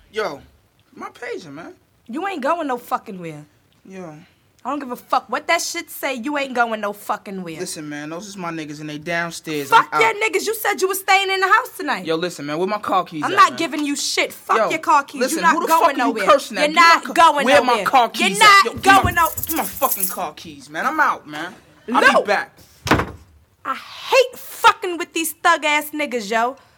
Yo, my pager, man. You ain't going no fucking where. Yo. I don't give a fuck what that shit say. You ain't going no fucking where. Listen, man, those is my niggas and they downstairs. Fuck your niggas. You said you was staying in the house tonight. Yo, listen, man, where my car keys I'm at, not man? giving you shit. Fuck your car keys. Listen, You're not who the going fuck nowhere. You cursing at? You're not going nowhere. Where my car keys You're not at? going nowhere. Give my fucking car keys, man. I'm out, man. I'll No. be back. I hate fucking with these thug ass niggas, yo.